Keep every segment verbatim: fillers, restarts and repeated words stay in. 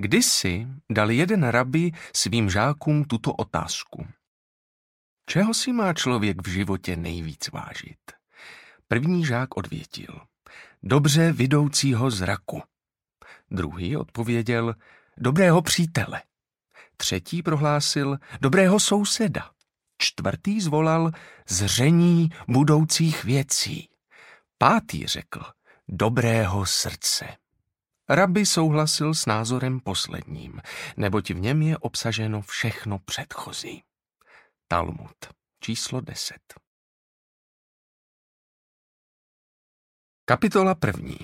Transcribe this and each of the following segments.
Kdysi dal jeden rabi svým žákům tuto otázku. Čeho si má člověk v životě nejvíc vážit? První žák odvětil. Dobře vidoucího zraku. Druhý odpověděl. Dobrého přítele. Třetí prohlásil. Dobrého souseda. Čtvrtý zvolal. Zření budoucích věcí. Pátý řekl. Dobrého srdce. Rabi souhlasil s názorem posledním, neboť v něm je obsaženo všechno předchozí. Talmud, číslo deset. Kapitola první.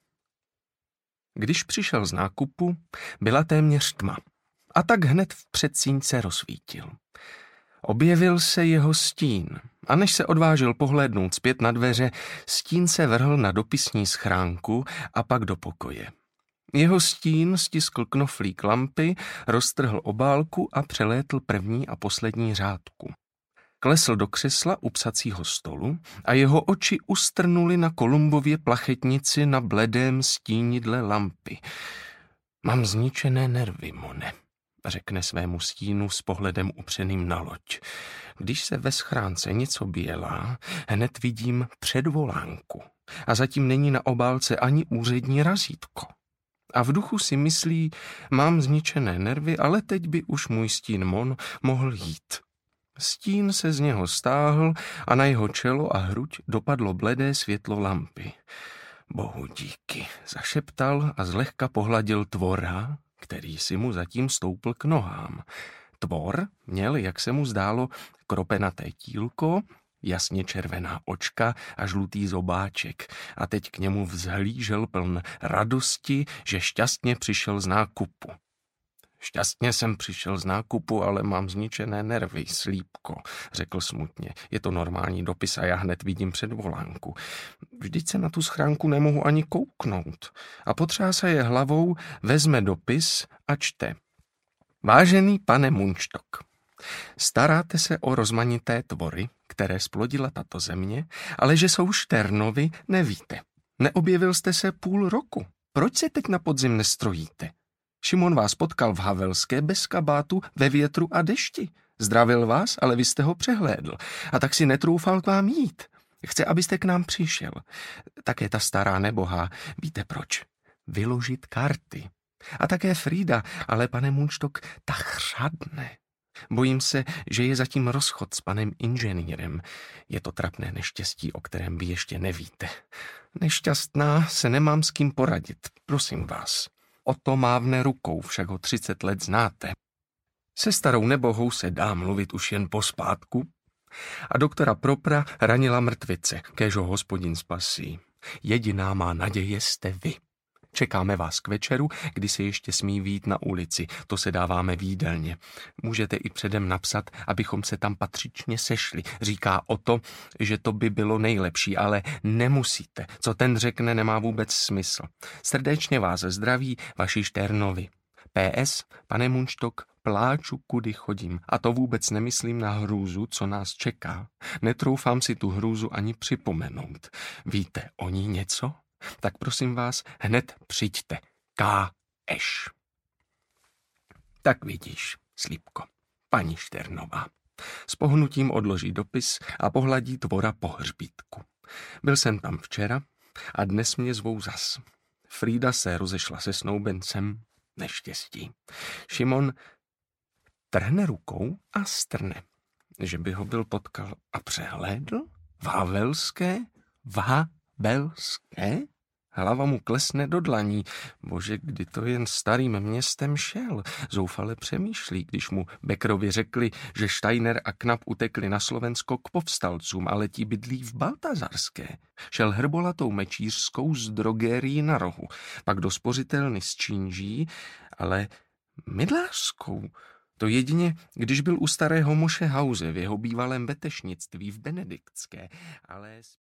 Když přišel z nákupu, byla téměř tma a tak hned v předsíň rozsvítil. Objevil se jeho stín a než se odvážil pohlédnout zpět na dveře, stín se vrhl na dopisní schránku a pak do pokoje. Jeho stín stiskl knoflík lampy, roztrhl obálku a přelétl první a poslední řádku. Klesl do křesla u psacího stolu a jeho oči ustrnuly na Kolumbově plachetnici na bledém stínidle lampy. Mám zničené nervy, Mone, řekne svému stínu s pohledem upřeným na loď. Když se ve schránce něco bělá, hned vidím předvolánku a zatím není na obálce ani úřední razítko. A v duchu si myslí, mám zničené nervy, ale teď by už můj stín Mon mohl jít. Stín se z něho stáhl a na jeho čelo a hruď dopadlo bledé světlo lampy. Bohu díky, zašeptal a zlehka pohladil tvora, který si mu zatím stoupl k nohám. Tvor měl, jak se mu zdálo, kropenaté tílko, jasně červená očka a žlutý zobáček a teď k němu vzhlížel pln radosti, že šťastně přišel z nákupu. Šťastně jsem přišel z nákupu, ale mám zničené nervy, slípko, řekl smutně. Je to normální dopis a já hned vidím předvolánku. Vždyť se na tu schránku nemohu ani kouknout. A potřásaje hlavou, vezme dopis a čte. Vážený pane Munčtok, staráte se o rozmanité tvory, které splodila tato země, ale že jsou šternovy, nevíte. Neobjevil jste se půl roku. Proč se teď na podzim nestrojíte? Šimon vás potkal v Havelské bez kabátu ve větru a dešti. Zdravil vás, ale vy jste ho přehlédl. A tak si netroufal k vám jít. Chce, abyste k nám přišel. Také ta stará nebohá. Víte proč? Vyložit karty. A také Frida, ale pane Munčtok, ta chřadne. Bojím se, že je zatím rozchod s panem inženýrem. Je to trapné neštěstí, o kterém vy ještě nevíte. Nešťastná se nemám s kým poradit. Prosím vás. Oto mávne rukou, však ho třicet let znáte. Se starou nebohou se dá mluvit už jen pospátku a doktora Propra ranila mrtvice, kéž ho hospodin spasí. Jediná má naděje jste vy. Čekáme vás k večeru, kdy se ještě smí vyjít na ulici. To se dáváme v jídelně. Můžete i předem napsat, abychom se tam patřičně sešli. Říká o to, že to by bylo nejlepší, ale nemusíte. Co ten řekne, nemá vůbec smysl. Srdečně vás zdraví vaši Šternovi. P S. Pane Munčtok, pláču, kudy chodím. A to vůbec nemyslím na hrůzu, co nás čeká. Netroufám si tu hrůzu ani připomenout. Víte o ní něco? Tak prosím vás, hned přijďte. K. Eš. Tak vidíš, slípko, paní Šternová. S pohnutím odloží dopis a pohladí tvora po hřbítku. Byl jsem tam včera a dnes mě zvou zas. Frida se rozešla se snoubencem, neštěstí. Šimon trhne rukou a strne, že by ho byl potkal a přehlédl. V Havelské? V Havelské? Hlava mu klesne do dlaní. Bože, kdy to jen starým městem šel. Zoufale přemýšlí, když mu Bekrovi řekli, že Steiner a Knap utekli na Slovensko k povstalcům, ale ti bydlí v Baltazarské. Šel hrbolatou mečířskou z drogérií na rohu, pak do spořitelny z Čínží, ale mydlářskou. To jedině, když byl u starého moše Hauze v jeho bývalém vetešnictví v Benediktské, ale